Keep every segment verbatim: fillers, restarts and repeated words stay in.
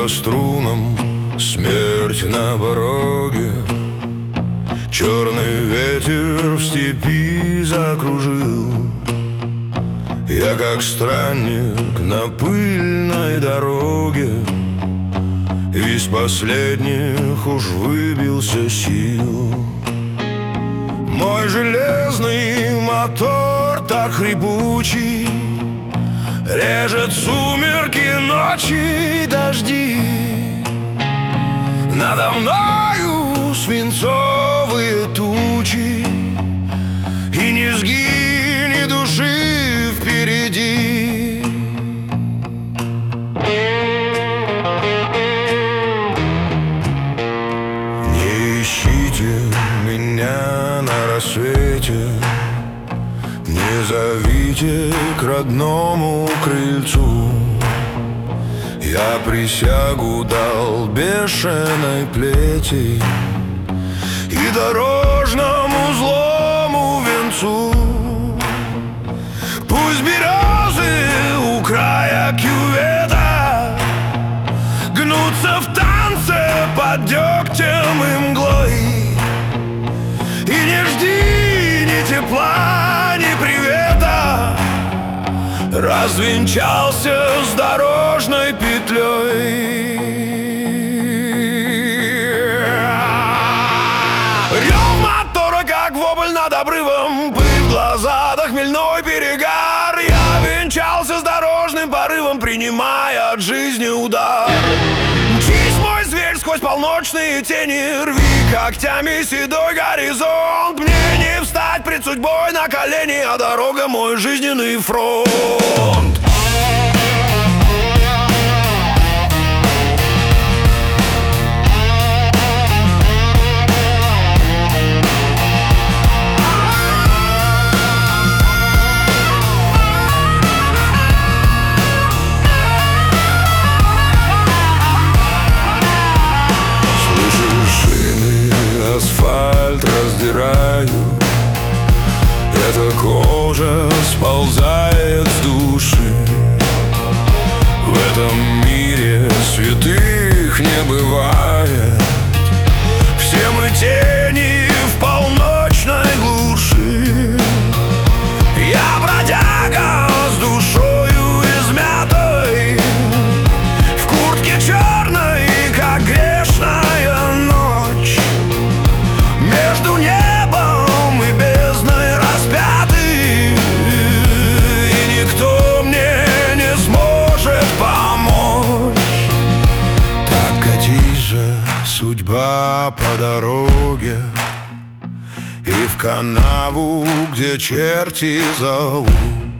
струнам, смерть на пороге. Черный ветер в степи закружил. Я как странник на пыльной дороге, из последних уж выбился сил. Мой железный мотор так хрипучий, режет сумерки, ночи, дожди. Надо мною свинцовые тучи, и низги, ни души впереди. Не ищите меня на рассвете, не зовите к родному крыльцу. Я присягу дал бешеной плети и дорожному злому венцу. Пусть березы у края кювета гнутся в танце под дегтем и мглой, и не жди ни тепла, ни привета, развенчался с дорожной петлей. Рев мотора, как вопль над обрывом, пыль в глаза, да хмельной перегар. Я венчался с дорожным порывом, принимая от жизни удар. Мчись, мой зверь, сквозь полночные тени, рви когтями седой горизонт. Мне не встать пред судьбой на колени, а дорога мой жизненный фронт. Асфальт раздираю, эта кожа сползает с души. В этом мире святых не бывает, все мы тени в полночной глуши. Я бродяга с душою измятой, в куртке черной, как грешная ночь. Между небом и бездной распятый, и никто мне не сможет помочь. Так катись же, судьба, по дороге, и в канаву, где черти зовут.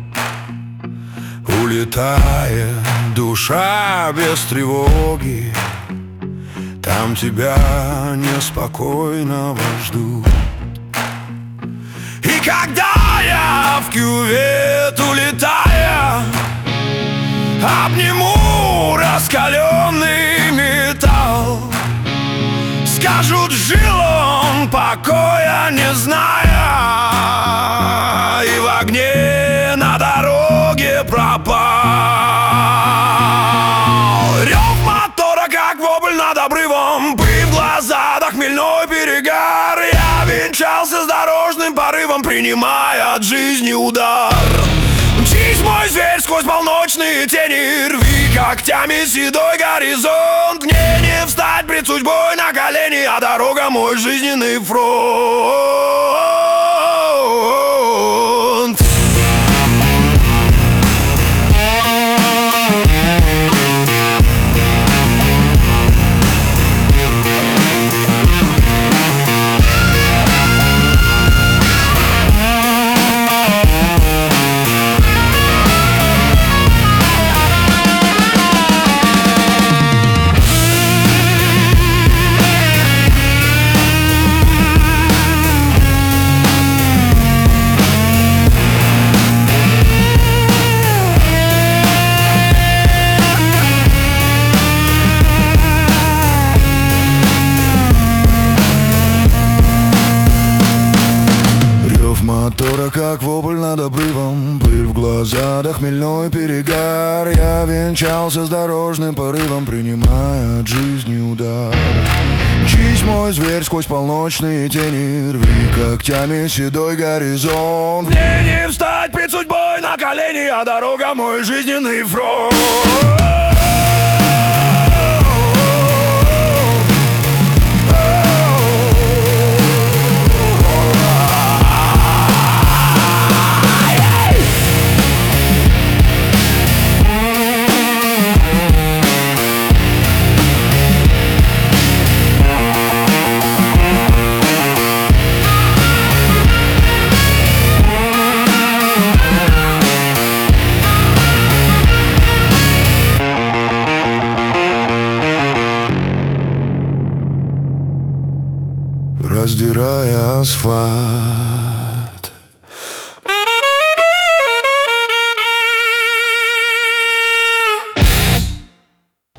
Улетая, душа без тревоги, там тебя неспокойного ждут. И когда я в кювет улетая, обниму раскаленный металл, скажут, жил он, покоя не зная, и в огне на дороге пропал. Рев мотора, как вопль над обрывом, пыль в глаза, да хмельной перегар. Я венчался с дорожным порывом, принимая от жизни удар. Мчись, мой зверь, сквозь полночные тени, рви когтями седой горизонт. Мне не встать пред судьбой на колени, а дорога мой жизненный фронт. глаза хмельной перегар. Я венчался с дорожным порывом, принимая от жизни удар. Мчись, мой зверь, сквозь полночные тени, рви когтями седой горизонт. Мне не встать перед судьбой на колени, а дорога мой жизненный фронт. Раздирая асфальт,